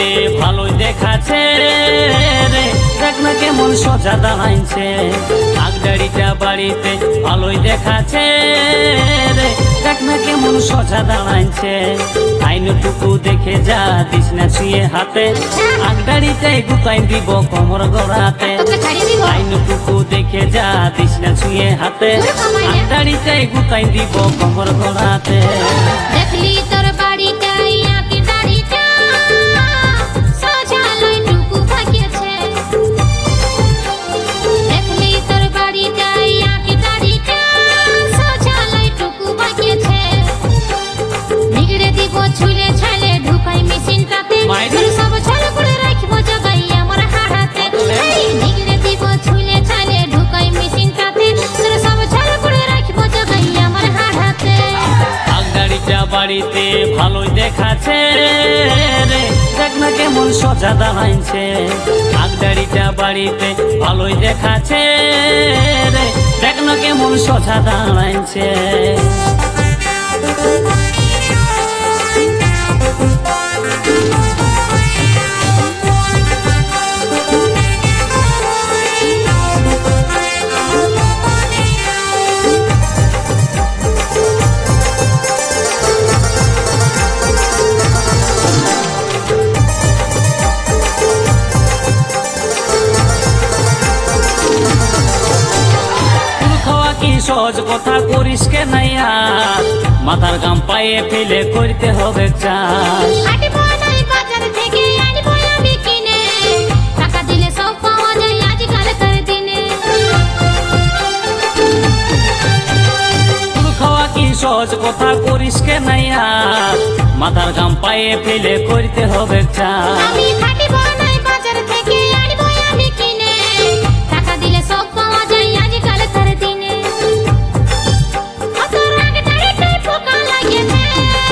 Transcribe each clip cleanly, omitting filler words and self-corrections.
ভালোই দেখাচ্ছে রে, দেখ না কেমন সোজা দাঁড়াইছে। আগদাড়িটা বাড়িতে ভালোই দেখাচ্ছে রে, দেখ না কেমন সোজা দাঁড়াইছে। আইনটুকু দেখে যা, দিস না ছুঁয়ে হাতে, আগদাড়িতে গুতাই দিব কোমর গোড়াতে। আইনটুকু দেখে যা, দিস না ছুঁয়ে হাতে, আগদাড়িতে গুতাই দিব কোমর গোড়াতে। দেখলি তোর বাড়িটা ইয়াকে দাড়িটা সোজা লাইনটুকু ভাগিয়েছে। দেখলি তোর বাড়িটা ইয়াকে দাড়িটা সোজা লাইনটুকু ভাগিয়েছে। নিগড়ে দিব ছুলে ছালে ঢুকাই মেশিনটাতে, সব ছল করে রাখবো জগাই আমার হাড়াতে। নিগড়ে দিব ছুলে ছালে ঢুকাই মেশিনটাতে, সব ছল করে রাখবো জগাই আমার হাড়াতে। আগদাড়িটা বাড়িতে ভালোই দেখাচ্ছে রে, দেখ না কেমন সোজা দাঁড়াইছে। আগদাড়িটা বাড়িতে ভালোই দেখাচ্ছে রে, দেখ না কেমন সোজা দাঁড়াইছে। সহজ কথা করিস কে নাইয়া, মাথার গাম পায়ে ফেলে করতে হবে চাষ। আটবো নাই বাজার থেকে আনবো আমি কিনে, টাকা দিলে সব পাওয়া যায় আজকালকার দিনে। তুই খাওয়া কি সহজ কথা করিস কে নাইয়া, মাথার গাম পায়ে ফেলে করতে হবে চাষ। আমি আটবো নাই বাজার থেকে আনবো আমি কিনে, টাকা দিলে সব পাওয়া যায় আজকালকার দিনে। অত রাগ দাড়িতে পোকা লাগেছে,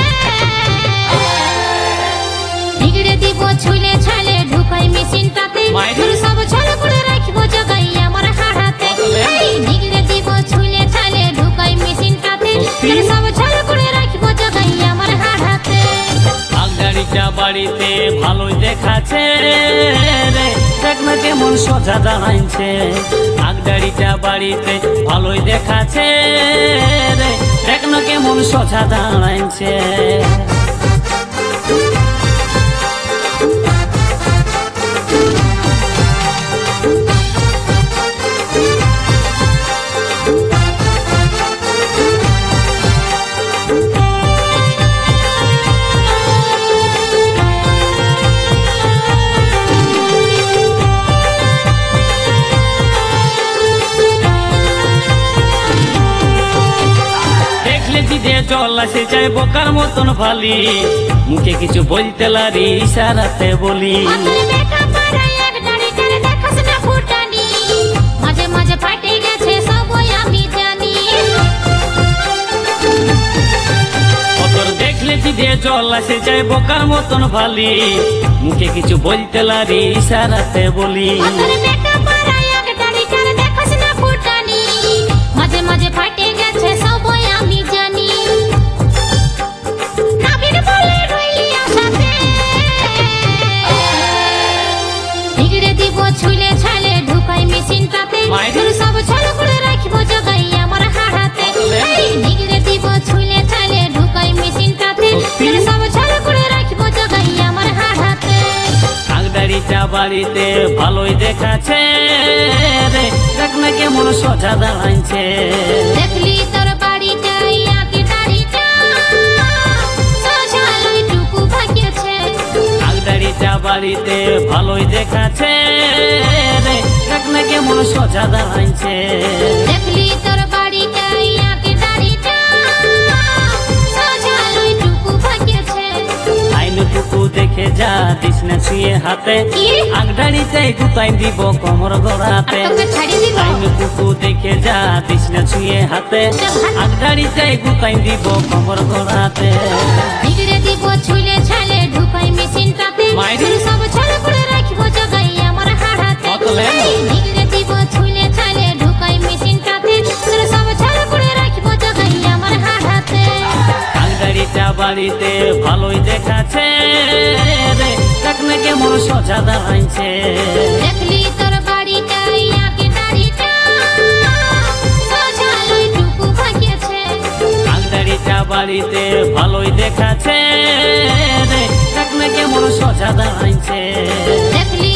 নিগড়ে দিব ছুলে ছালে ঢুকাই মেশিনটাতে, সব ছল করে রাখবো জগাই আমার হাড়াতে। নিগড়ে দিব ছুলে ছালে ঢুকাই মেশিনটাতে, সব ছল করে রাখবো জগাই আমার হাড়াতে। আগদাড়িটা বাড়িতে ভালোই দেখাচ্ছে রে, দেখ না কেমন সোজা দাঁড়াইছে। আগদাড়িটা বাড়িতে ভালোই দেখাচ্ছে রে, দেখ না কেমন সোজা দাঁড়াইছে। জল আসে যায় বোকার মতন ফালি, মুখে কিছু বলতে লারি ইশারাতে বলি। মাঝে মাঝে ফাটে গেছে সবই আমি জানি। তোর দেখলে জিদে জল আসে যায় বোকার মতন ফালি, মুখে কিছু বলতে লারি ইশারাতে বলি। মাঝে মাঝে ফাটে গেছে সবই আমি জানি। নিগড়ে দিব ছুলে ছালে ঢুকাই মেশিনটাতে, সব ছল করে রাখবো জগাই আমার হাড়াতে। নিগড়ে দিব ছুলে ছালে ঢুকাই মেশিনটাতে, সব ছল করে রাখবো জগাই আমার হাড়াতে। আগদাড়িটা বাড়িতে ভালোই দেখাচ্ছে রে, দেখ না কেমন সোজা দাঁড়াইছে। দেখলি তোর বাড়িটা ইয়াকে দাড়িটা সোজা লাইনটুকু ভাগিয়েছে। আগদাড়িটা বাড়িতে ভালোই দেখাচ্ছে রে, দেখ না কেমন সোজা দাঁড়াইছে। দেখলি তোর বাড়িটা ইয়াকে দাড়িটা সোজা লাইনটুকু ভাগিয়েছে। আইনটুকু দেখে যা, দিস না ছুঁয়ে হাতে, আগদাড়িতে গুতাই দিব কোমর গোড়াতে। আইনটুকু দেখে যা, দিস না ছুঁয়ে হাতে, আগদাড়িতে গুতাই দিব কোমর গোড়াতে। নিগড়ে দিব ছুলে ছালে ঢুকাই মেশিনটাতে, সব ছল করে রাখবো জগাই আমার হাড়াতে। নিগড়ে দিব ছুলে ছালে ঢুকাই মেশিনটাতে, সব ছল করে রাখবো জগাই আমার হাড়াতে। আগদাড়িটা বাড়িতে ভালোই দেখাচ্ছে রে, দেখ না কেমন সোজা দাঁড়াইছে দেখলি তোর বাড়িটা ইয়াকে দাড়িটা সোজা লইটুকু বাঁকেছে আগদাড়িটা বাড়িতে ভালোই দেখাচ্ছে রে দেখ না কেমন সোজা দাঁড়াইছে দেখলি